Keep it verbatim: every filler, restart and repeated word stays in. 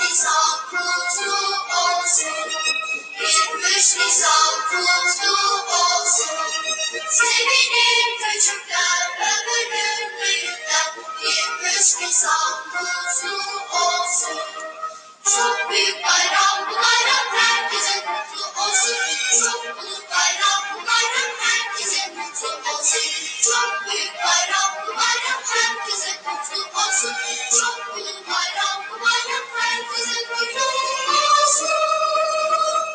Nisan kutlu olsun. yirmi üç Nisan kutlu olsun. Sevinin küçükler, öpünün büyükler. yirmi üç Nisan kutlu olsun. Çok büyük bayram bu bayram, herkese kutlu olsun. Çok büyük bayram bu bayram,